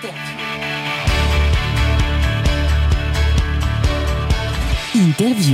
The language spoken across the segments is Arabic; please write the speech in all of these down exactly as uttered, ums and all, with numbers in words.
انترفيو.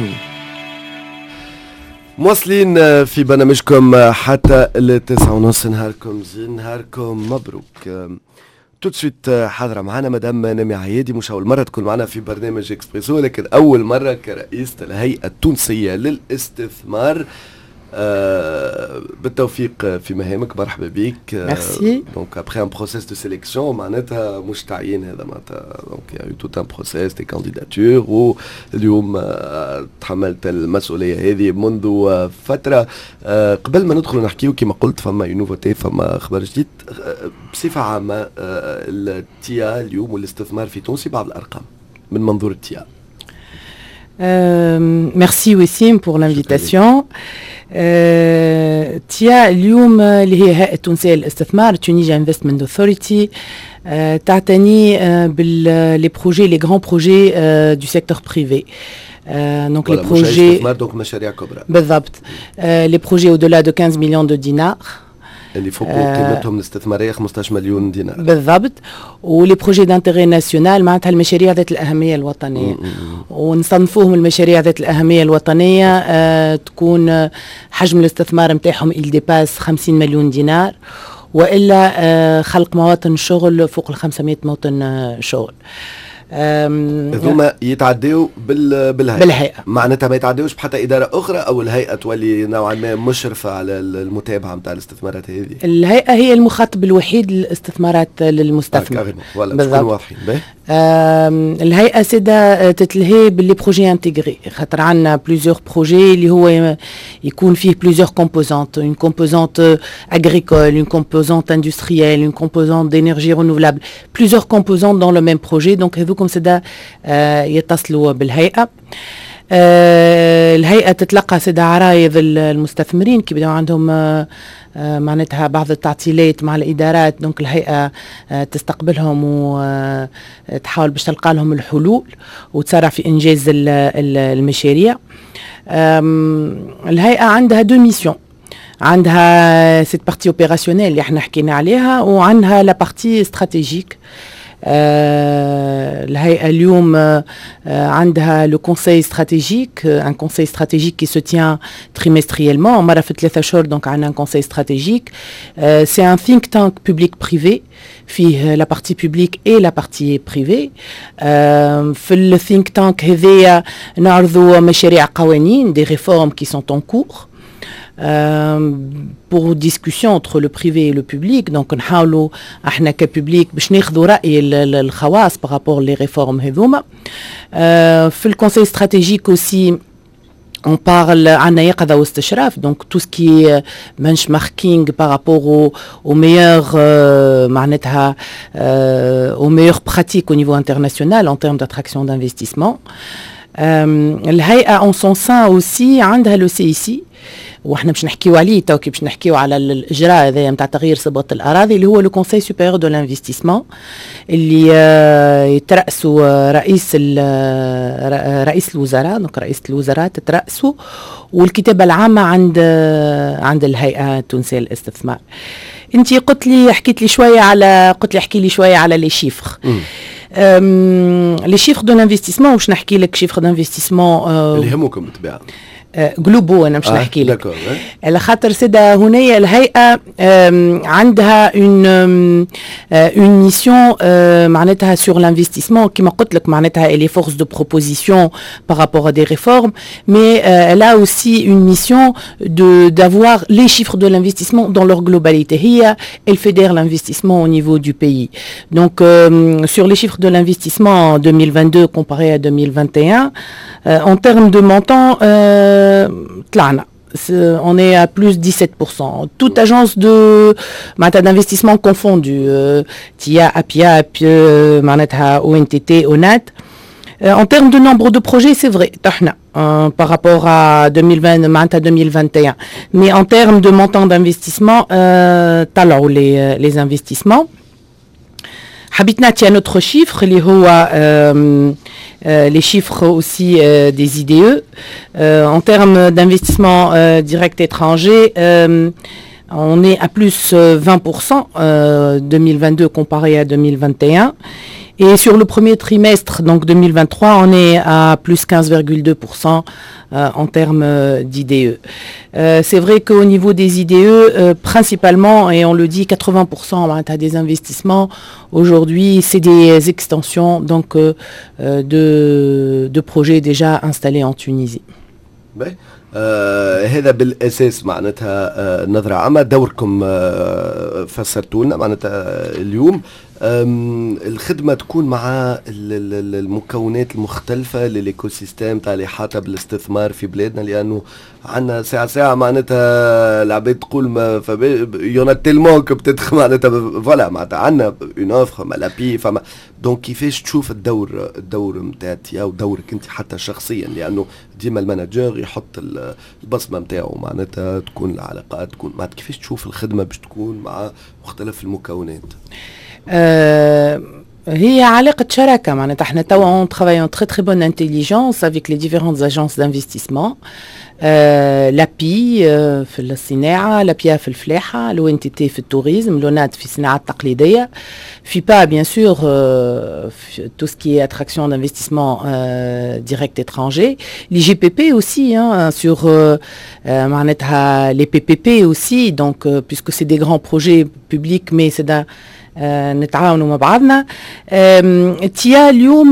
مواصلين في برنامجكم حتى التسعة ونص. نهاركم زين، نهاركم مبروك. تو سويت حاضرة معنا مدام نامي عيادي، مش أول مرة تكون معنا في برنامج إكسبريسو، لكن أول مرة كرئيسة الهيئة التونسية للاستثمار. آه بالتوفيق في مهامك، مرحبا بك. ميرسي. دونك ابخي ان بروسيس دو سيليكسيون معناتها مش تعيين، هذا معناتها دونك يا توت ان بروسيس دي كانديداتور، واليوم آه تحملت المسؤوليه هذه منذ آه فتره. آه قبل ما ندخل نحكيو كما قلت فما نوفوتي، فما خبر جديد. آه بصفه عامه آه التيا اليوم والاستثمار في تونس، بعض الارقام من منظور التيا. Euh, merci Wissem pour l'invitation. euh, تيا اليوم اللي هي هيئة تونسية للاستثمار Tunisia Investment Authority euh, تعتني euh, باللي بروجي لي غران بروجي euh, du secteur privé. Euh, donc les projets donc مشاريع كبرى بالضبط. euh, les projets au-delà de quinze millions de dinars اللي فوق قيمتهم الاستثماريه خمسطاش مليون دينار بالضبط. ولي بروجي دانتيغي ناسيونال معناتها المشاريع ذات الاهميه الوطنيه، ونصنفوهم المشاريع ذات الاهميه الوطنيه. آه تكون آه حجم الاستثمار نتاعهم il dépasse خمسين مليون دينار، والا آه خلق مواطن شغل فوق ال خمسمائة موطن آه شغل. هذوما يتعداو بال... بالهيئة. بالهيئة معناتها ما يتعداوش بحتى إدارة أخرى، أو الهيئة تولي نوعا ما مشرفة على المتابعة متاع الاستثمارات هذه؟ الهيئة هي المخاطب الوحيد للاستثمارات للمستثمر. آه بالضبط. واضحين به. الهيئة سيدا تتلهي باللي بروجي انتيغري، خاطر عندنا بليزيور بروجي اللي هو يكون فيه بليزيور كومبوزانت، اون كومبوزانت agricole, une composante industrielle, une composante d'énergie renouvelable, plusieurs composantes dans le même projet. Donc هذوكم سيدا يتصلوا بالهيئة. آه الهيئة تتلقى سيدا عرايض المستثمرين كي بدأوا عندهم آه آه معناتها بعض التعطيلات مع الإدارات. دونك الهيئة آه تستقبلهم وتحاول باش تلقى لهم الحلول وتسارع في إنجاز المشاريع. الهيئة عندها دو ميسيون، عندها سيت بارتي اوبيراسيونيل اللي احنا حكينا عليها، وعندها لا بارتي استراتيجيك. Euh, الهيئة اليوم euh, عندها le conseil stratégique, un conseil stratégique qui se tient trimestriellement مرة في ثلاثة أشهر. donc عندنا un conseil stratégique. euh, c'est un think tank public-privé فيه la partie publique et la partie privée. euh, في le think tank هذيا نعرضوا مشاريع قوانين des réformes qui sont en cours. Euh, pour discussion entre le privé et le public. donc نحاولوا احنا كببليك باش ناخذوا راي الخواص par rapport les réformes هذوما. euh, في الكونسيل استراتيجيك aussi on parle عنا يقظة واستشراف. donc tout ce qui est benchmarking par rapport au, au meilleur euh, معناتها euh, aux meilleures pratiques au niveau international en termes d'attraction d'investissement. euh, الهيئة en son sein aussi عندها le سي إي سي، واحنا باش نحكيو عليه توكي، باش نحكيو على الاجراء هذا نتاع تغيير صبغه الاراضي اللي هو لو كونساي سوبيريور دو لانفستيسمون، اللي يترأسوا رئيس رئيس الوزراء. دونك رئيس الوزراء تترأسوا، والكتابه العامه عند عند الهيئه التونسيه للاستثمار. انت قلت لي حكيت لي شويه على قلت لي احكي لي شويه على لي شيفر. لي شيفر دو لانفستيسمون، واش نحكي لك شيفر دانفستيسمون اللي يهمكم بالطبيعه جلوبو. انا مش آه نحكي لك على خاطر سيدا هنا الهيئه عندها اون اون ميسيون معناتها سور لانفستيسمون كما قلت لك، معناتها elle est force de proposition par rapport à des réformes, mais euh, elle a aussi une mission de d'avoir les chiffres de l'investissement dans leur globalité. هي elle fédère l'investissement au niveau du pays. donc euh, sur les chiffres de l'investissement en deux mille vingt-deux comparé à deux mille vingt et un, euh, en termes de montant euh, طلعنا on est à plus dix-sept pour cent. toute agence de d'investissement confondue, T I A, A P I A, معناتها O N T T, O N A T. en termes de nombre de projets, c'est vrai طحنا euh, par rapport à deux mille vingt معناتها deux mille vingt et un, mais en termes de montant d'investissement euh, طلعوا les les investissements. حبيت نعطي un autre chiffre اللي هو euh, Euh, les chiffres aussi euh, des I D E. Euh, en termes d'investissement euh, direct étranger, euh, On est à plus vingt pour cent euh, deux mille vingt-deux comparé à deux mille vingt et un. Et sur le premier trimestre, donc deux mille vingt-trois, on est à plus quinze virgule deux pour cent euh, en termes euh, d'I D E. Euh, c'est vrai qu'au niveau des I D E, euh, principalement, et on le dit, quatre-vingts pour cent hein, des investissements, aujourd'hui, c'est des extensions donc, euh, de, de projets déjà installés en Tunisie. Ben. آه هذا بالاساس معناتها آه نظره عامه دوركم آه فسرتوا لنا معناتها اليوم الخدمه تكون مع المكونات المختلفه للايكو سيستيم تاع الاحاطه بالاستثمار في بلادنا لانه عندنا ساعه ساعه معناتها العباد تقول ما يون تيلمون كو بتدخل معناتها فوالا معناتها عندنا اون اوفر ما لابي فما دونك كيفاش تشوف الدور الدور نتاع تيا ودورك انت حتى شخصيا لانه ديما المانجر يحط البصمه نتاعو معناتها تكون العلاقات تكون معناتها كيفاش تشوف الخدمه باش تكون مع مختلف المكونات. Euh, هي علاقة شراكة معناتها احنا توا on travaille en très très bonne intelligence avec les différentes agences d'investissement. آه لابي آه في الصناعة، لابيا في الفلاحة، لو ان تي تي في التوريزم، لونات في الصناعة التقليدية، فيبا bien sûr euh, tout ce qui est attraction d'investissement euh, direct étranger, les G P P aussi hein, sur euh, euh, معناتها les P P P aussi donc euh, puisque c'est des grands projets publics mais c'est d'un نتعاونوا مع بعضنا. تيا اليوم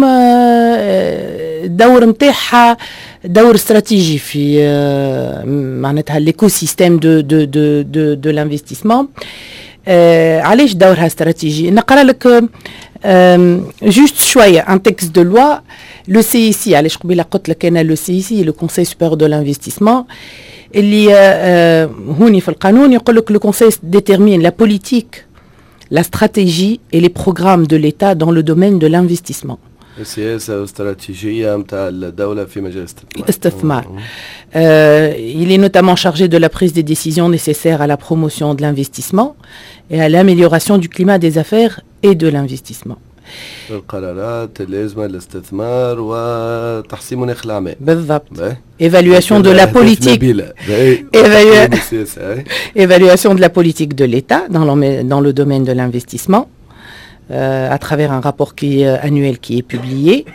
الدور نتاعها دور استراتيجي في معناتها ليكو سيستيم دو دو دو دو دو لانفستيسمون. علاش دورها استراتيجي؟ نقرا لك جوست شويه ان تكست دو لوا. لو سي سي علاش قبيله قلت لك انا لو سي سي لو كونساي سوبير دو لانفستيسمون اللي هوني في القانون يقول لك لو كونساي ديتيرمين لا بوليتيك la stratégie et les programmes de l'État dans le domaine de l'investissement. السياسة والاستراتيجية متاع الدولة في مجال الاستثمار. Euh, il est notamment chargé de la prise des décisions nécessaires à la promotion de l'investissement et à l'amélioration du climat des affaires et de l'investissement. القرارات اللازمة للاستثمار وتحسين مناخ الأعمال. بالضبط. Évaluation de la politique. Évaluation de la politique de l'État dans le, dans le domaine de l'investissement euh, à travers un rapport qui est annuel qui est publié.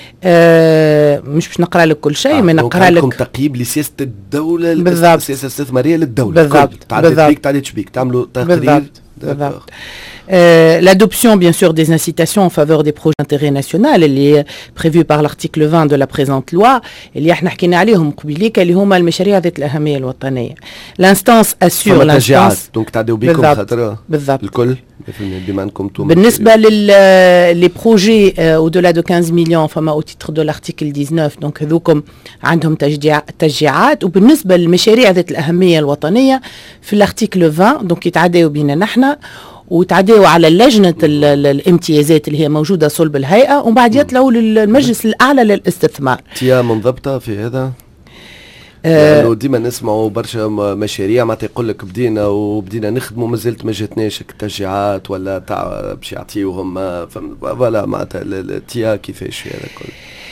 مش باش نقرا لك كل شيء، ما نقرا لك تقييم لسياسة الدولة السياسة الاستثمارية للدولة. بالضبط. تعدي بيك تعدي تشبيك تعملوا تقرير. بالضبط. Euh, l'adoption bien sûr des incitations en faveur des projets d'intérêt national اللي est prévu par l'article vingt de la présente loi اللي احنا حكينا عليهم قبيليك اللي هما المشاريع ذات الأهمية الوطنية. L'instance assure l'instance. دونك تعديو بيكم خاطر بالضبط الكل بما انكم انتم بالنسبة لل les projets euh, au-delà de quinze millions فما au titre de l'article dix-neuf donc هذوكم عندهم تشجيع تشجيعات. وبالنسبة للمشاريع ذات الأهمية الوطنية في الارتيكل vingt donc يتعداو بينا نحنا وتعديوا على لجنة الامتيازات اللي هي موجودة صلب الهيئة ومن بعد يطلعوا للمجلس الأعلى للاستثمار. تيا منضبطة في هذا؟ لأنه ديما نسمعوا برشا مشاريع ما تقول لك بدينا وبدينا نخدموا مازالت ما جاتناش التشجيعات ولا تاع باش يعطيوهم فوالا معناتها تيا كيفاش هذا كل؟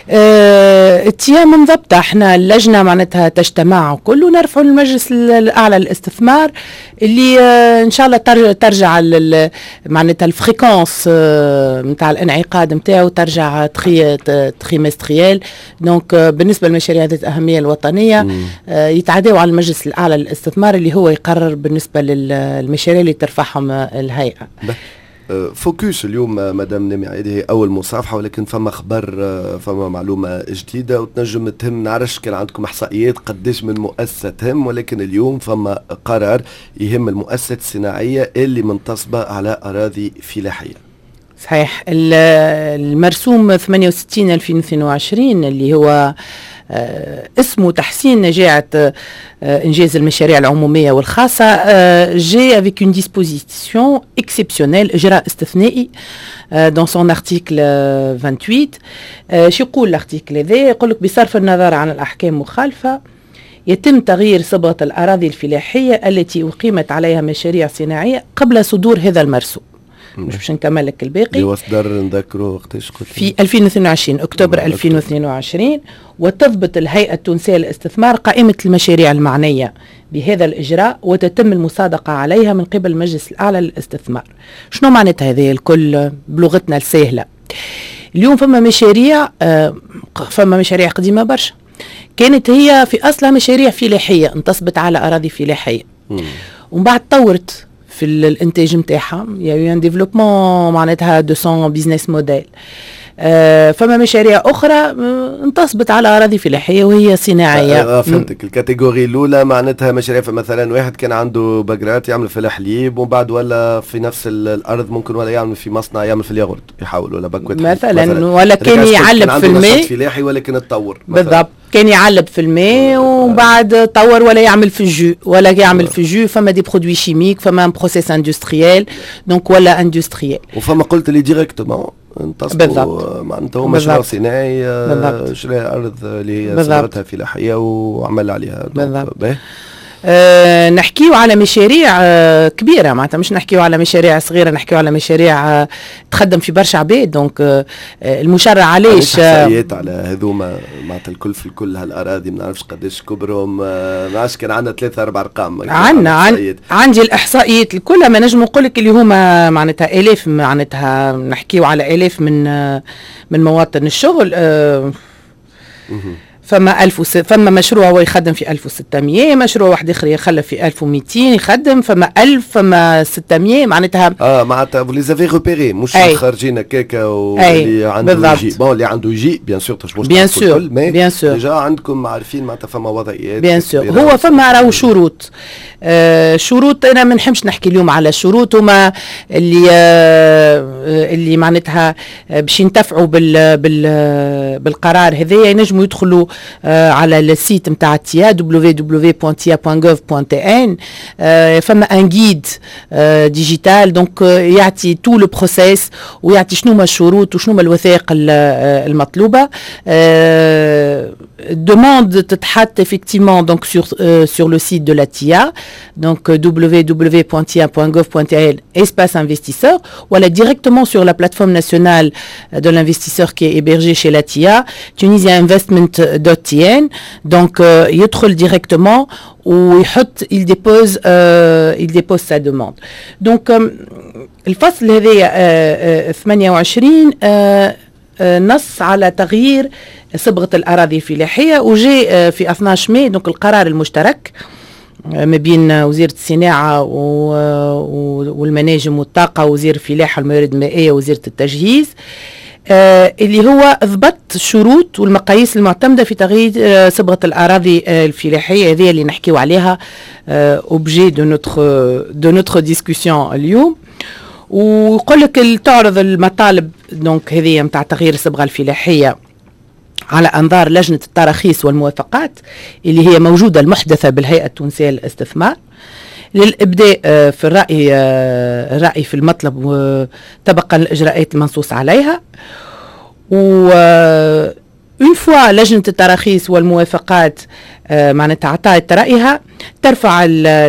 التيا منضبطة. احنا اللجنة معناتها تجتمع وكل ونرفعوا للمجلس الأعلى للاستثمار اللي اه ان شاء الله ترجع, ترجع معناتها الفريكونس اه نتاع الانعقاد نتاعو ترجع تري تريمستريال. دونك اه بالنسبة للمشاريع ذات الأهمية الوطنية اه يتعداوا على المجلس الأعلى للاستثمار اللي هو يقرر بالنسبة للمشاريع اللي ترفعهم الهيئة. فوكس اليوم مدام نمي عيدي هي اول مصافحه ولكن فما خبر فما معلومه جديده وتنجم تهم نعرفش كان عندكم احصائيات قداش من مؤسسه تهم ولكن اليوم فما قرار يهم المؤسسات الصناعيه اللي منتصبه على اراضي فلاحيه. صحيح. المرسوم ثمانية وستين ألفين واثنين وعشرين اللي هو آه اسمه تحسين نجاعة آه إنجاز المشاريع العمومية والخاصة آه جاء avec une disposition exceptionnelle إجراء استثنائي آه dans son article vingt-huit. آه شو يقول الارتيكل هذا؟ يقول لك بصرف النظر عن الأحكام المخالفة يتم تغيير صبغة الأراضي الفلاحية التي أقيمت عليها مشاريع صناعية قبل صدور هذا المرسوم. مش باش نكمل لك الباقي. اللي وصدر نذكره وقتاش قلت في ألفين واثنين وعشرين اكتوبر ألفين واثنين وعشرين. وتضبط الهيئة التونسية للاستثمار قائمة المشاريع المعنية بهذا الإجراء وتتم المصادقة عليها من قبل المجلس الأعلى للاستثمار. شنو معناتها هذه الكل بلغتنا السهلة؟ اليوم فما مشاريع آه فما مشاريع قديمة برشا كانت هي في أصلها مشاريع فلاحية انتصبت على أراضي فلاحية ومن بعد طورت في الانتاج نتاعها يعني ان ديفلوبمون معناتها دو سون بيزنس موديل. آه فما مشاريع اخرى انتصبت على اراضي فلاحيه وهي صناعيه. آه فهمتك. الكاتيجوري الاولى معناتها مشاريع مثلا واحد كان عنده باجرات يعمل في الحليب ومن بعد ولا في نفس الارض ممكن ولا يعمل في مصنع يعمل في الياغورت يحاول ولا باكوت مثلا, مثلا ولا كان يعلب في الماء فلاحي ولكن اتطور بالضبط كان يعلب في الماء وبعد طور ولا يعمل في الجو ولا يعمل في الجو فما دي برودوي شيميك فما بروسيس اندستريال دونك ولا اندستريال وفما قلت لي ديريكتومون انتصبوا معناتها هو مشروع صناعي شرى ارض اللي هي صورتها فلاحيه وعمل عليها بالضبط. أه نحكيو على مشاريع أه كبيره معناتها مش نحكيو على مشاريع صغيره نحكيو على مشاريع أه تخدم في برشا عباد دونك أه المشرع علاش احصائيات على هذوما معناتها الكل في الكل هالاراضي ما نعرفش قداش كبرهم ما نعرفش كان عندنا ثلاثه اربع ارقام عندنا عن عندي الاحصائيات الكل ما نجم نقول لك اللي هما معناتها الاف معناتها نحكيو على الاف من من مواطن الشغل أه فما ألف وس... فما مشروع هو يخدم في ألف وستمية مشروع واحد اخر يخلف في ألف ومئتين يخدم فما ألف فما ستمية معناتها اه معناتها لي زافي ريبيري مش خارجين هكاكا واللي عنده جي بون اللي عنده جي بيان سور تاش مش بيان سور بيان سور ديجا عندكم عارفين معناتها فما وضعيات بيان سور هو فما راهو شروط آه شروط انا ما نحبش نحكي اليوم على شروط هما اللي آه اللي معناتها باش ينتفعوا بال بال بالقرار هذايا ينجموا يدخلوا آه على السيت نتاع تيا دبليو دبليو بوان تيا بوان غوف بوان تي ان آه فما ان جيد آه ديجيتال دونك آه يعطي تو لو بروسيس ويعطي شنو هما الشروط وشنو هما الوثائق المطلوبه. demande تتحط effectivement donc sur euh, sur le site de la T I A donc w w w point tia point gov point t l espace investisseur ou là directement sur la plateforme nationale de l'investisseur qui est hébergée chez la T I A Tunisia Investment dot t n donc euh, يدخل directement ou il dépose euh, il dépose sa demande donc euh, الفصل هذا ثمانية وعشرين euh, نص على تغيير صبغة الأراضي الفلاحية وجاء في اثني عشر ماي دونك القرار المشترك ما بين وزيرة الصناعة والمناجم والطاقة وزير الفلاحة والموارد المائية ووزيرة التجهيز اللي هو ضبط الشروط والمقاييس المعتمدة في تغيير صبغة الأراضي الفلاحية هذه اللي نحكيو عليها اوبجي دو نوتر دو نوتر ديسكوسيون اليوم ويقول لك تعرض المطالب دونك هذه نتاع تغيير الصبغه الفلاحيه على انظار لجنه التراخيص والموافقات اللي هي موجوده المحدثه بالهيئه التونسيه للاستثمار للابداء في الراي الراي في المطلب طبقا الاجراءات المنصوص عليها و اون فوا لجنه التراخيص والموافقات آه معناتها عطات رايها ترفع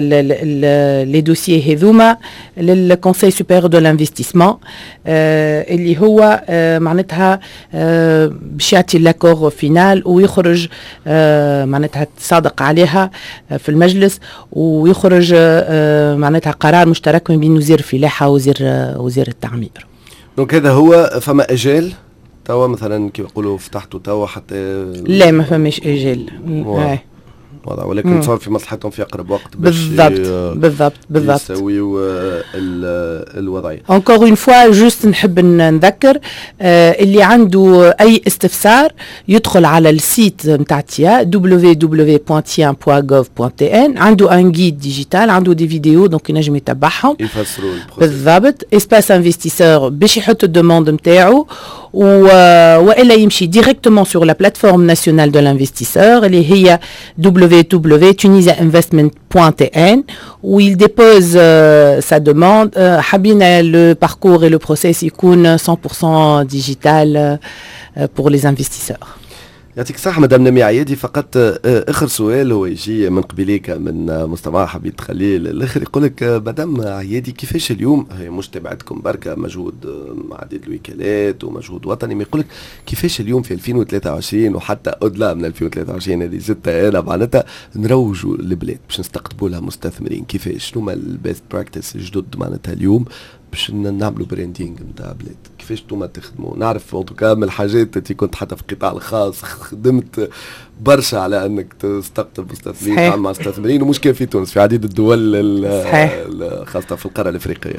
لي دوسيي هذوما للكونساي سوبيريور دو لانفستيسمون آه اللي هو آه معناتها آه باش يعطي لاكور فينال ويخرج آه معناتها تصادق عليها آه في المجلس ويخرج آه معناتها قرار مشترك من بين وزير الفلاحه ووزير آه وزير التعمير. دونك هذا هو فما اجال توا مثلا كيف يقولوا فتحتوا توا حتى لا ما فماش اجل واضح ولكن صار في مصلحتهم في اقرب وقت بالضبط بالضبط بالضبط يسويوا الوضعيه. encore une fois جوست نحب نذكر آه اللي عنده اي استفسار يدخل على السيت نتاع تيا دبليو دبليو بوان تيا بوان غوف بوان تي ان عنده ان جيد ديجيتال عنده دي فيديو دونك ينجم يتبعهم يفسروا بالضبط اسباس انفستيسور باش يحط الدوموند نتاعو والا يمشي directement sur la plateforme nationale de l'investisseur اللي هي w w w point tunisia investment point t n où il dépose euh, sa demande euh, حابين le parcours et le process يكون cent pour cent digital euh, pour les investisseurs. يعطيك الصحة مدام نمي عيادي. فقط اخر سؤال هو يجي من قبيليك من مستمع حبيب خليل الاخر، يقول لك مدام عيادي كيفاش اليوم هي مش تبعتكم بركة مجهود عديد الوكالات ومجهود وطني، ما يقول لك كيفاش اليوم في ألفين وثلاثة وعشرين وحتى أدلى من ألفين وثلاثة وعشرين هذه زدتها انا معناتها نروجوا البلاد باش نستقطبوا لها مستثمرين، كيفاش شنو هما البيست براكتس الجدد معناتها اليوم باش نعملوا براندينغ نتاع بلاد، كيفاش انتم تخدموا؟ نعرف اوتوكا من الحاجات انت كنت حتى في القطاع الخاص خدمت برشا على انك تستقطب مستثمرين تعمل مع مستثمرين، ومش كان في تونس في عديد الدول خاصة في القارة الافريقية.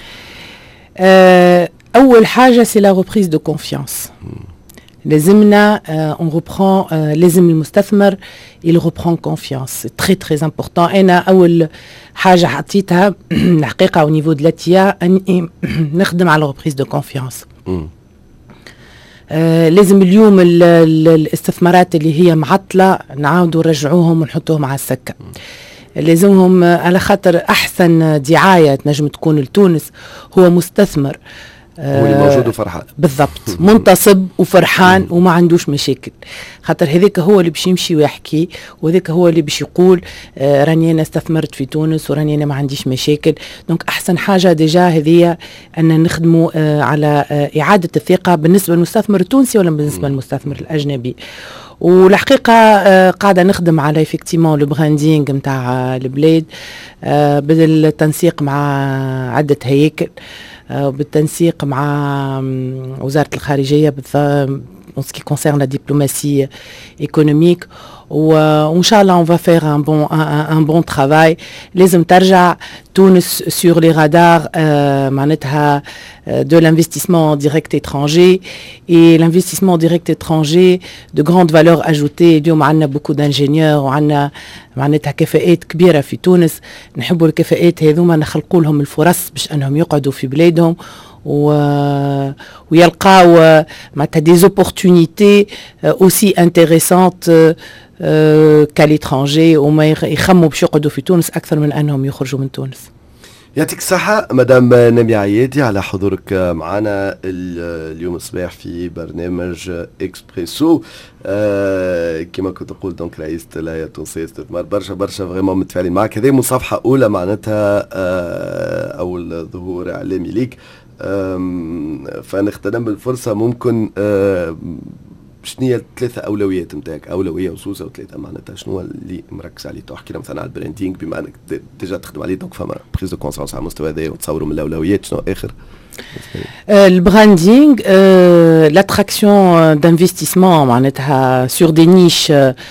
اول حاجة سي لا ريبريز دو كونفيانس. لازمنا اون ريبرون لازم المستثمر il reprend confiance, c'est très très important. انا اول حاجه حطيتها الحقيقه au niveau de l'A T A اني نخدم على ريبريز دو كونفيانس. لازم اليوم ال ال الاستثمارات اللي هي معطله نعاودوا نرجعوهم ونحطوهم على السكه. لازمهم على خاطر احسن دعايه تنجم تكون لتونس هو مستثمر هو اللي موجود وفرحان بالضبط، منتصب وفرحان وما عندوش مشاكل، خاطر هذاك هو اللي باش يمشي ويحكي، وهذاك هو اللي باش يقول آه راني انا استثمرت في تونس وراني انا ما عنديش مشاكل. دونك احسن حاجه ديجا هذه ان نخدموا آه على آه اعاده الثقه بالنسبه للمستثمر التونسي ولا بالنسبه للمستثمر الاجنبي. والحقيقه آه قاعده نخدم على افكتيمون لو براندينغ نتاع البلاد آه بالتنسيق مع عده هياكل بالتنسيق مع وزارة الخارجية en ce qui concerne la diplomatie économique. وإن شاء الله on va faire un bon un, un bon travail. لازم ترجع تونس sur les radars euh, معناتها de l'investissement direct étranger et l'investissement direct étranger de grande valeur ajoutée. اليوم عندنا beaucoup d'ingénieurs وعندنا معناتها كفاءات كبيرة في تونس، نحبوا الكفاءات هذوما نخلقوا لهم الفرص باش أنهم يقعدوا في بلادهم و... ويلقاو معناتها des opportunités aussi intéressantes qu'à l'étranger وما يخموا باش يقعدوا في تونس أكثر من أنهم يخرجوا من تونس. يعطيك الصحة مدام نمي عيادي على حضورك معنا اليوم الصباح في برنامج إكسبريسو. آه كما كنت أقول دونك رئيسة الهيئة التونسية استثمار برشا برشا فريمون متفاعلين معك. هذه مصافحة أولى معناتها آه أول ظهور إعلامي ليك، آه فنغتنم الفرصة ممكن آه شنو هي الثلاثة أولويات نتاعك؟ أولوية وسوسة وثلاثة معناتها شنو اللي مركز عليه؟ تحكي لنا مثلا على البراندينغ بما أنك ديجا تخدم عليه، دونك فما بريز دو كونسونس على المستوى هذا وتصوروا من الأولويات شنو آخر؟ البراندينغ l'attraction d'investissement معناتها sur des niches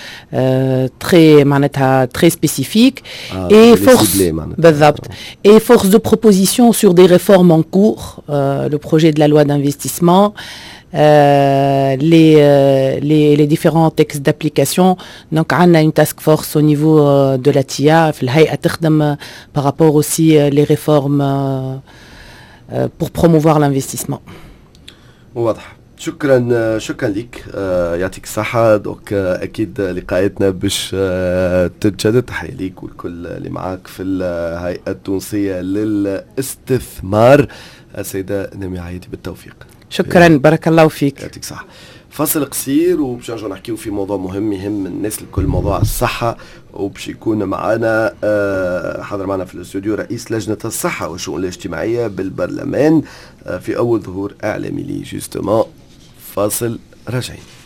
très معناتها très spécifiques et force بالضبط et force de proposition sur des réformes en cours, le projet de la loi d'investissement. Euh, les, euh, les, les différents textes d'application. Donc, on a une task force au niveau euh, de la T I A, euh, par rapport aussi euh, les réformes euh, euh, pour promouvoir l'investissement. واضح. شكرا شكرا لك آه يعطيك الصحة. دوك آه أكيد لقاءاتنا باش آه تتجدد. تحية ليك والكل اللي معاك في الهيئة التونسية للاستثمار السيدة نمي عيادي، بالتوفيق. شكرا بارك الله فيك. يعطيك صح. فاصل قصير وباش نرجعوا نحكيو في موضوع مهم يهم الناس الكل، موضوع الصحة، وباش يكون معنا آه حاضر معنا في الاستوديو رئيس لجنة الصحة والشؤون الاجتماعية بالبرلمان آه في أول ظهور إعلامي لي جوستومون. فاصل راجعين.